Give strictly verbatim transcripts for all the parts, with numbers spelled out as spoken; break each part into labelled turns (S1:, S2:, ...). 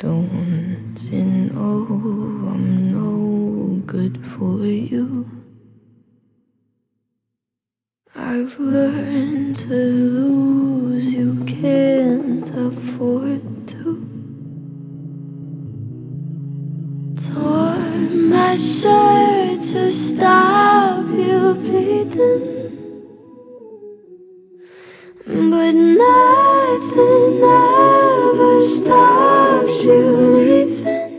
S1: Don't you know I'm no good for you? I've learned to lose, you can't afford to. Tore my shirt to stop you bleeding, but nothing ever stops you leaving.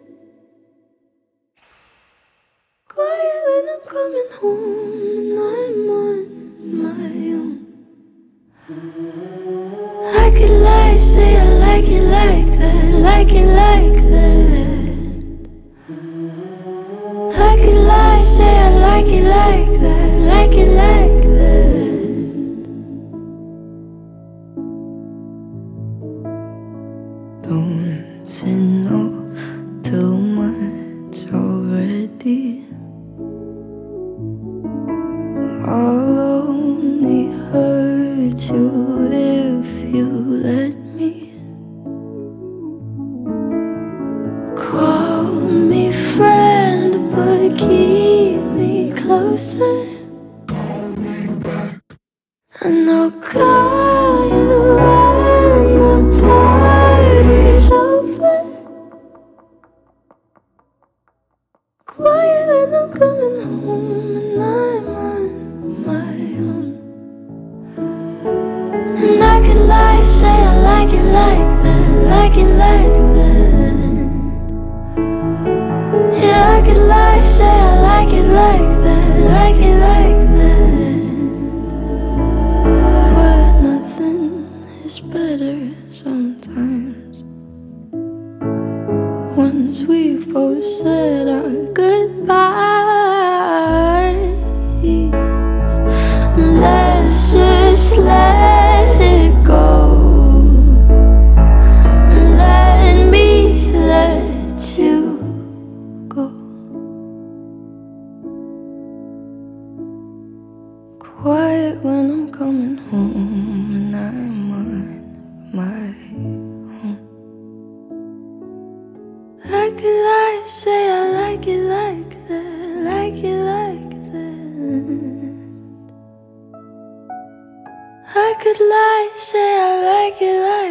S1: Quiet when I'm coming home and I'm on my own. I could lie, say I like it like that, like it like that. I could lie, say I like it like that, like it like that. Don't you know too much already? I'll only hurt you if you let me. Call me friend, but keep me closer. And I'll call you when the party's over. Quiet when I'm coming home and I'm on my own. And I could lie, say I like it like that, like it like that. Yeah, I could lie, say I like it like that, like it like that. But nothing is better sometimes. Once we've both said our goodbyes, let's just let it go. Let me let you go. Quiet when I'm coming home and I'm on my own. I could lie, say I like it like that, like it like that. I could lie, say I like it like